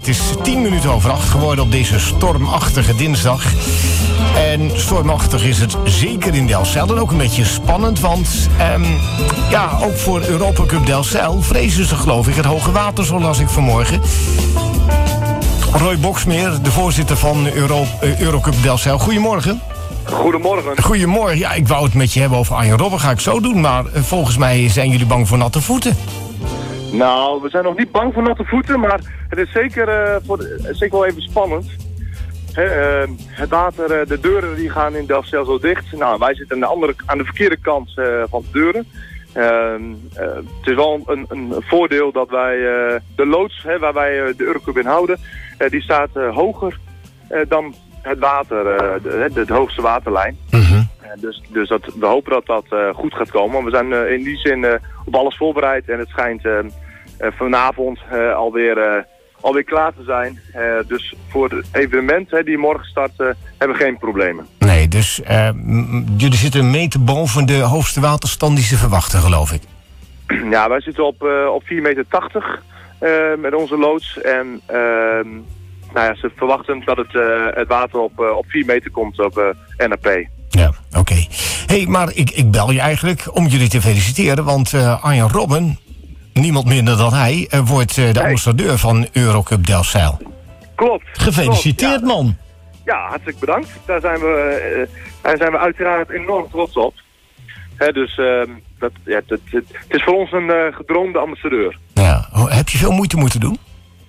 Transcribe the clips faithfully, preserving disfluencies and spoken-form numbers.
Het is tien minuten over acht geworden op deze stormachtige dinsdag. En stormachtig is het zeker in Delfzijl. En ook een beetje spannend, want um, ja, ook voor Europa Cup Delfzijl vrezen ze, geloof ik, het hoge water, zo las ik vanmorgen. Roy Boxmeer, de voorzitter van Euro, uh, Eurocup Delfzijl. Goedemorgen. Goedemorgen. Goedemorgen. Ja, ik wou het met je hebben over Arjen Robben. Ga ik zo doen, maar uh, volgens mij zijn jullie bang voor natte voeten. Nou, we zijn nog niet bang voor natte voeten, maar het is zeker, uh, voor de, zeker wel even spannend. He, uh, het water, uh, de deuren die gaan in Delfzijl zo dicht. Nou, wij zitten aan de, andere, aan de verkeerde kant uh, van de deuren. Uh, uh, het is wel een, een voordeel dat wij uh, de loods, hè, waar wij uh, de Eurocup in houden, uh, die staat uh, hoger uh, dan het water, uh, de, de, de hoogste waterlijn. Mm-hmm. Uh, dus dus dat, we hopen dat dat uh, goed gaat komen. Want we zijn uh, in die zin uh, op alles voorbereid en het schijnt uh, uh, vanavond uh, alweer, uh, alweer klaar te zijn. Uh, dus voor het evenement hè, die morgen start uh, hebben we geen problemen. Nee, dus uh, m- jullie zitten een meter boven de hoogste waterstand die ze verwachten, geloof ik. Ja, wij zitten op, uh, op vier meter tachtig uh, met onze loods. En uh, nou ja, ze verwachten dat het, uh, het water op, uh, op vier meter komt op uh, N A P. Ja, oké. Okay. Hé, hey, maar ik, ik bel je eigenlijk om jullie te feliciteren, want uh, Arjen Robben, niemand minder dan hij, uh, wordt uh, de hey. ambassadeur van Eurocup Delfzijl. Klopt. Gefeliciteerd, klopt, ja. man. Ja, hartelijk bedankt. Daar zijn we, uh, daar zijn we uiteraard enorm trots op. Hè, dus uh, dat, ja, het, het, het is voor ons een uh, gedroomde ambassadeur. Ja. Heb je veel moeite moeten doen?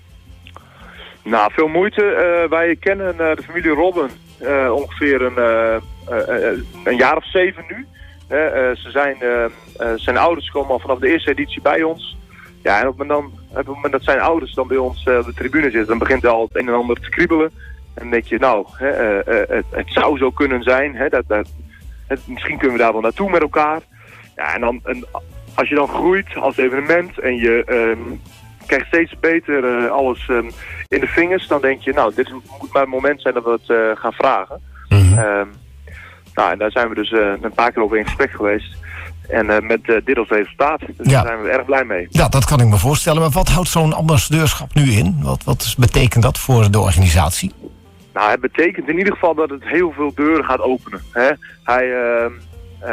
Nou, veel moeite. Uh, wij kennen uh, de familie Robben uh, ongeveer een, uh, uh, uh, een jaar of zeven nu. Uh, uh, ze zijn, uh, uh, zijn ouders komen al vanaf de eerste editie bij ons. Ja, en op het moment, op het moment dat zijn ouders dan bij ons uh, op de tribune zitten, dan begint al het een en ander te kriebelen. En dan denk je, nou, hè, uh, uh, het, het zou zo kunnen zijn. Hè, dat, dat, het, misschien kunnen we daar wel naartoe met elkaar. Ja, en, dan, en als je dan groeit als evenement en je um, krijgt steeds beter uh, alles um, in de vingers, dan denk je, nou, dit moet maar het moment zijn dat we het uh, gaan vragen. Mm-hmm. Um, nou, en daar zijn we dus uh, een paar keer over in gesprek geweest. En uh, met uh, dit als resultaat. Dus Ja. daar zijn we erg blij mee. Ja, dat kan ik me voorstellen. Maar wat houdt zo'n ambassadeurschap nu in? Wat, wat betekent dat voor de organisatie? Nou, het betekent in ieder geval dat het heel veel deuren gaat openen. Hè? Hij, uh, uh,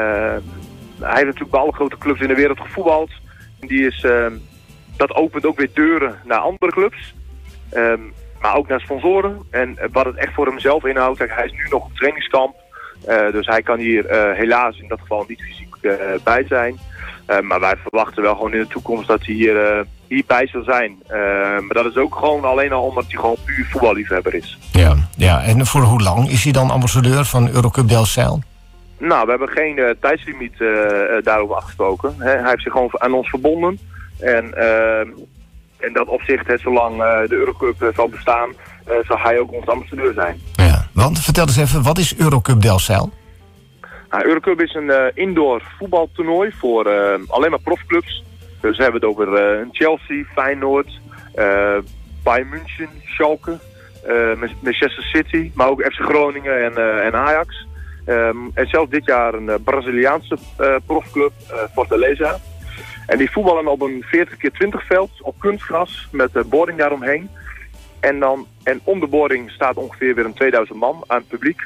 hij heeft natuurlijk bij alle grote clubs in de wereld gevoetbald. Die is, uh, dat opent ook weer deuren naar andere clubs. Um, maar ook naar sponsoren. En wat het echt voor hemzelf inhoudt, kijk, hij is nu nog op trainingskamp. Uh, dus hij kan hier uh, helaas in dat geval niet fysiek uh, bij zijn. Uh, maar wij verwachten wel gewoon in de toekomst dat hij hier, uh, hierbij zal zijn. Uh, maar dat is ook gewoon alleen al omdat hij gewoon puur voetballiefhebber is. Ja, ja, en voor hoe lang is hij dan ambassadeur van Eurocup Delfzijl? Nou, we hebben geen uh, tijdslimiet uh, uh, daarover afgesproken. Hè. Hij heeft zich gewoon aan ons verbonden. En uh, in dat opzicht, hè, zolang uh, de Eurocup uh, zal bestaan, uh, zal hij ook onze ambassadeur zijn. Ja, want vertel eens even, wat is Eurocup Delfzijl? Nou, Eurocup is een uh, indoor voetbaltoernooi voor uh, alleen maar profclubs. Dus we hebben het over uh, Chelsea, Feyenoord, uh, Bayern München, Schalke, uh, Manchester City, maar ook F C Groningen en, uh, en Ajax. Um, en zelfs dit jaar een uh, Braziliaanse uh, profclub, uh, Fortaleza. En die voetballen op een veertig keer twintig veld op kunstgras met uh, boarding daaromheen. En, dan, en om de boarding staat ongeveer weer een tweeduizend man aan het publiek.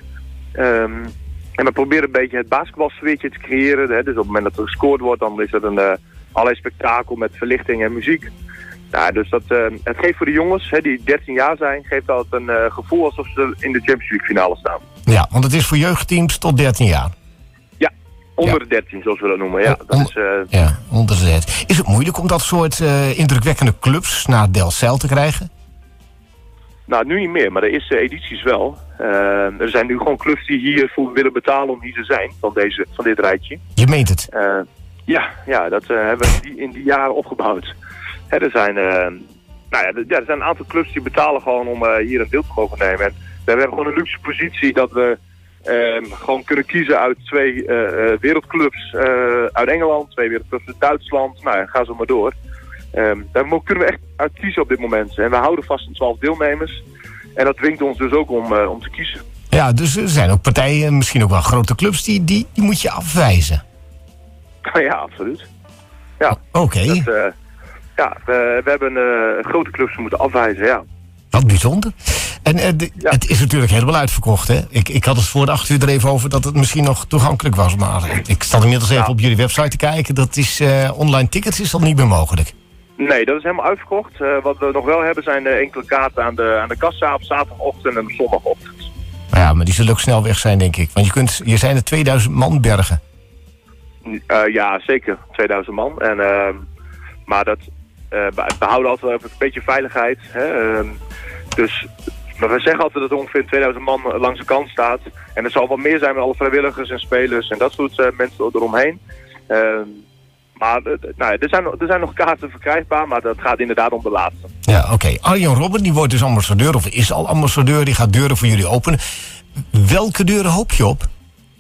Um, en we proberen een beetje het basketbalsfeertje te creëren. Hè. Dus op het moment dat er gescoord wordt, dan is het een uh, allerlei spektakel met verlichting en muziek. Nou, dus dat, uh, het geeft voor de jongens, hè, die dertien jaar zijn, geeft dat een uh, gevoel alsof ze in de Champions League finale staan. Ja, want het is voor jeugdteams tot dertien jaar. Ja, onder Ja. de dertien, zoals we dat noemen. Ja, dat On- is, uh, Ja, onder de dertien. Is het moeilijk om dat soort uh, indrukwekkende clubs naar Delfzijl te krijgen? nou, nu niet meer, maar de eerste edities wel. Uh, er zijn nu gewoon clubs die hiervoor willen betalen om hier te zijn, van, deze, van dit rijtje. Je meent het. Uh, ja, ja, dat uh, hebben we die, in die jaren opgebouwd. Hè, er, zijn, uh, nou ja, ja, er zijn een aantal clubs die betalen gewoon om uh, hier een deel te mogen nemen. En we hebben gewoon een luxe positie dat we uh, gewoon kunnen kiezen uit twee uh, uh, wereldclubs uh, uit Engeland, twee wereldclubs uit Duitsland. Nou ja, ga zo maar door. Um, daar kunnen we echt uit kiezen op dit moment. En we houden vast aan twaalf deelnemers. En dat dwingt ons dus ook om, uh, om te kiezen. Ja, dus er zijn ook partijen, misschien ook wel grote clubs, die, die, die moet je afwijzen. Ja, absoluut. Ja, Oké. dat, uh, ja we, we hebben uh, grote clubs moeten afwijzen, ja. Wat bijzonder. En uh, de, Ja. het is natuurlijk helemaal uitverkocht, hè? Ik, ik had het voor de acht uur er even over dat het misschien nog toegankelijk was. Maar ik sta inmiddels even Ja. op jullie website te kijken. Dat is uh, online tickets is dat niet meer mogelijk. Nee, dat is helemaal uitverkocht. Uh, wat we nog wel hebben zijn uh, enkele kaarten aan de, aan de kassa op zaterdagochtend en op zondagochtend. Maar ja, maar die zullen ook snel weg zijn, denk ik. Want je kunt, je zijn er tweeduizend man bergen. Uh, ja, zeker. tweeduizend man. En, uh, maar dat, uh, we houden altijd even een beetje veiligheid. Hè? Uh, dus maar we zeggen altijd dat er ongeveer tweeduizend man langs de kant staat. En er zal wel meer zijn met alle vrijwilligers en spelers en dat soort uh, mensen eromheen. Uh, maar uh, nou, er, zijn, er zijn nog kaarten verkrijgbaar, maar dat gaat inderdaad om de laatste. Ja, oké. Okay. Arjen Robben, die wordt dus ambassadeur, of is al ambassadeur. Die gaat deuren voor jullie openen. Welke deuren hoop je op?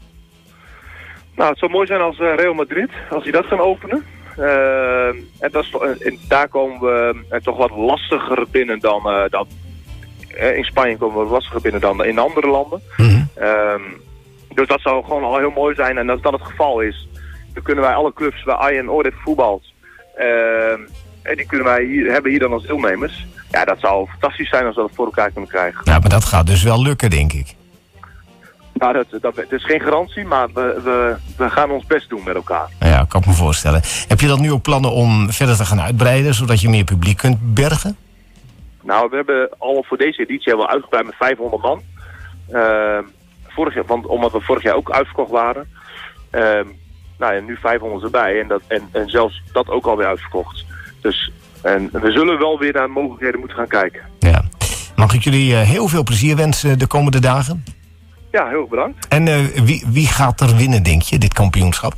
Nou, het zou mooi zijn als uh, Real Madrid, als die dat gaan openen. Uh, en, dat is, uh, en daar komen we uh, toch wat lastiger binnen dan... Uh, dan uh, in Spanje komen we wat lastiger binnen dan in andere landen. Mm-hmm. Uh, dus dat zou gewoon al heel mooi zijn. En als dat het geval is, dan kunnen wij alle clubs waar Arjen ooit heeft voetbald... Uh, en die kunnen wij hier, hebben hier dan als deelnemers. Ja, dat zou fantastisch zijn als we dat voor elkaar kunnen krijgen. Ja, maar dat gaat dus wel lukken, denk ik. Nou, dat, dat, het is geen garantie, maar we, we, we gaan ons best doen met elkaar. Ja, kan ik me voorstellen. Heb je dan nu ook plannen om verder te gaan uitbreiden, zodat je meer publiek kunt bergen? Nou, we hebben al voor deze editie wel uitgebreid met vijfhonderd man. Uh, vorig jaar, want, omdat we vorig jaar ook uitverkocht waren. Uh, nou ja, nu vijfhonderd erbij en, dat, en, en zelfs dat ook alweer uitverkocht. Dus en we zullen wel weer naar mogelijkheden moeten gaan kijken. Ja. Mag ik jullie uh, heel veel plezier wensen de komende dagen? Ja, heel erg bedankt. En uh, wie, wie gaat er winnen, denk je, dit kampioenschap?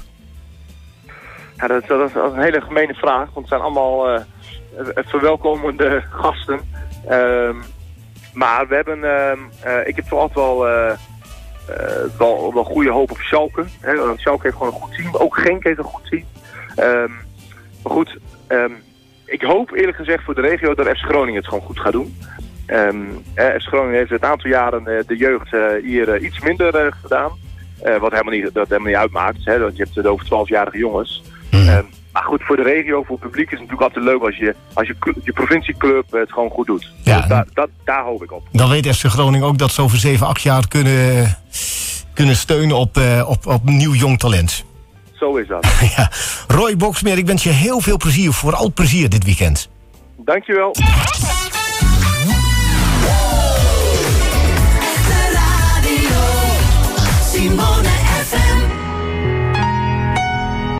Ja, dat, dat is een hele gemene vraag, want het zijn allemaal uh, verwelkomende gasten. Uh, maar we hebben, uh, uh, ik heb toch altijd wel, uh, uh, wel, wel goede hoop op Schalke. Hè? Want Schalke heeft gewoon een goed team, ook Genk heeft een goed team. Uh, maar goed, um, ik hoop eerlijk gezegd voor de regio dat F C Groningen het gewoon goed gaat doen. Um, eh, F C Groningen heeft het aantal jaren uh, de jeugd uh, hier uh, iets minder uh, gedaan. Uh, wat helemaal niet, dat helemaal niet uitmaakt. Hè, want je hebt het over twaalfjarige jongens. Mm. Um, maar goed, voor de regio, voor het publiek is het natuurlijk altijd leuk als je, als je, je provincieclub het gewoon goed doet. Ja, dus da, da, daar hoop ik op. Dan weet F C Groningen ook dat ze over zeven, acht jaar kunnen, kunnen steunen op, uh, op, op nieuw jong talent. Zo is dat. Ja. Roy Boxmeer, ik wens je heel veel plezier, vooral plezier dit weekend. Dankjewel. Simone.